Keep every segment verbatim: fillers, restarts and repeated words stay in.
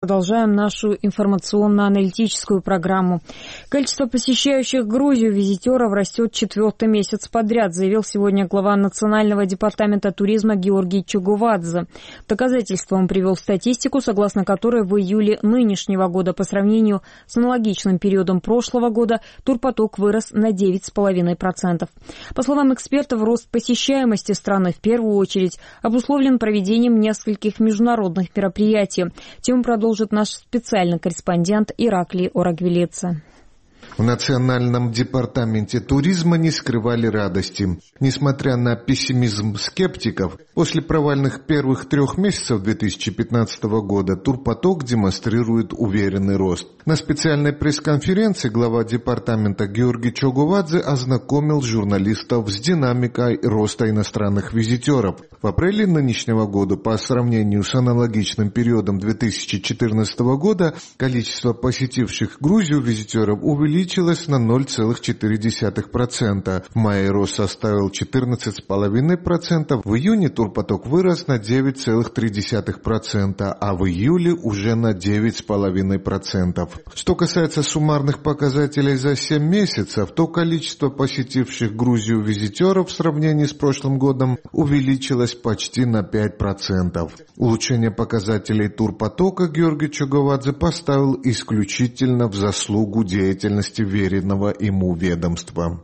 Продолжаем нашу информационно-аналитическую программу. Количество посещающих Грузию визитеров растет четвертый месяц подряд, заявил сегодня глава Национального департамента туризма Георгий Чогувадзе. В доказательство он привел статистику, согласно которой в июле нынешнего года по сравнению с аналогичным периодом прошлого года турпоток вырос на девять целых пять десятых процента. По словам экспертов, рост посещаемости страны в первую очередь обусловлен проведением нескольких международных мероприятий. Тему продолжит наш специальный корреспондент Ираклий Орагвелидзе. В Национальном департаменте туризма не скрывали радости. Несмотря на пессимизм скептиков, после провальных первых трех месяцев две тысячи пятнадцатого года турпоток демонстрирует уверенный рост. На специальной пресс-конференции глава департамента Георгий Чогувадзе ознакомил журналистов с динамикой роста иностранных визитеров. В апреле нынешнего года, по сравнению с аналогичным периодом две тысячи четырнадцатого года, количество посетивших Грузию визитеров увеличилось увеличилась на ноль целых четыре десятых процента. В мае рост составил четырнадцать целых пять десятых процента. В июне турпоток вырос на девять целых три десятых процента, а в июле уже на девять целых пять десятых процента. Что касается суммарных показателей за семь месяцев, то количество посетивших Грузию визитеров в сравнении с прошлым годом увеличилось почти на пять процентов. Улучшение показателей турпотока Георгий Чогувадзе поставил исключительно в заслугу деятельности веренного ему ведомства.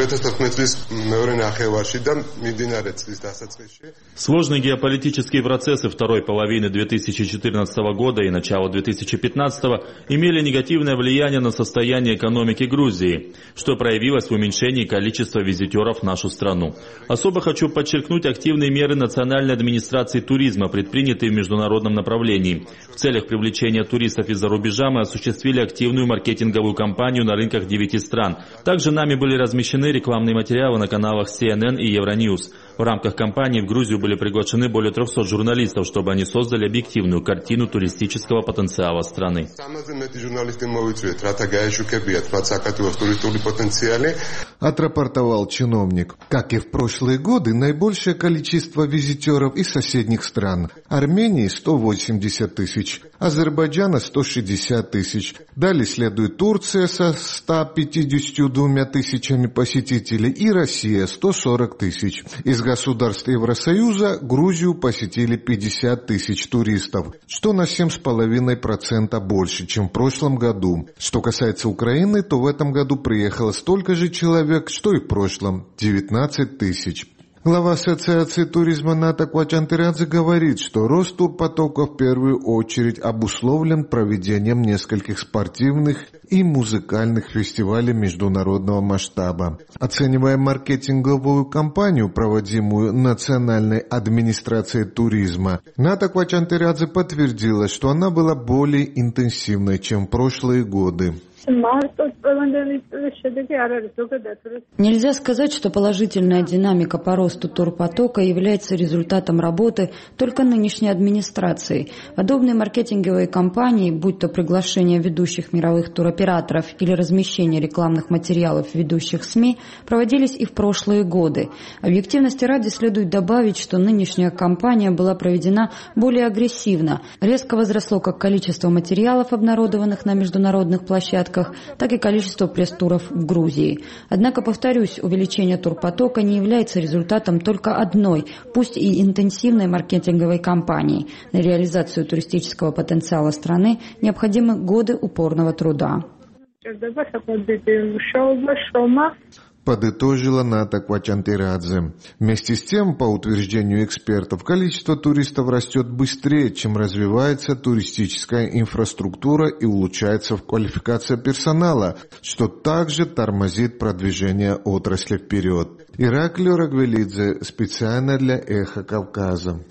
Сложные геополитические процессы второй половины две тысячи четырнадцатого года и начала две тысячи пятнадцатого имели негативное влияние на состояние экономики Грузии, что проявилось в уменьшении количества визитеров в нашу страну. Особо хочу подчеркнуть активные меры Национальной администрации туризма, предпринятые в международном направлении. В целях привлечения туристов из-за рубежа мы осуществили активную маркетинговую кампанию на рынках девяти стран. Также нами были размещены рекламные материалы на каналах си эн эн и Евроньюз. В рамках кампании в Грузию были приглашены более трехсот журналистов, чтобы они создали объективную картину туристического потенциала страны. Отрапортовал чиновник. Как и в прошлые годы, наибольшее количество визитеров из соседних стран. Армении сто восемьдесят тысяч, Азербайджана сто шестьдесят тысяч. Далее следует Турция со ста пятьюдесятью двумя тысячами посетителей и Россия сто сорок тысяч. Из государств Евросоюза Грузию посетили пятьдесят тысяч туристов, что на семь целых пять десятых процента больше, чем в прошлом году. Что касается Украины, то в этом году приехало столько же человек, что и в прошлом – девятнадцать тысяч. Глава Ассоциации туризма Ната Квачантерадзе говорит, что рост турпотока в первую очередь обусловлен проведением нескольких спортивных и музыкальных фестивалей международного масштаба. Оценивая маркетинговую кампанию, проводимую Национальной администрацией туризма, Ната Квачантерадзе подтвердила, что она была более интенсивной, чем в прошлые годы. Нельзя сказать, что положительная динамика по росту турпотока является результатом работы только нынешней администрации. Подобные маркетинговые кампании, будь то приглашение ведущих мировых туроператоров или размещение рекламных материалов в ведущих СМИ, проводились и в прошлые годы. Объективности ради следует добавить, что нынешняя кампания была проведена более агрессивно. Резко возросло как количество материалов, обнародованных на международных площадках, так и количество пресс-туров в Грузии. Однако, повторюсь, увеличение турпотока не является результатом только одной, пусть и интенсивной маркетинговой кампании. На реализацию туристического потенциала страны необходимы годы упорного труда. Подытожила Ната Квачантерадзе. Вместе с тем, по утверждению экспертов, количество туристов растет быстрее, чем развивается туристическая инфраструктура и улучшается квалификация персонала, что также тормозит продвижение отрасли вперед. Ираклий Орагвелидзе специально для Эхо Кавказа.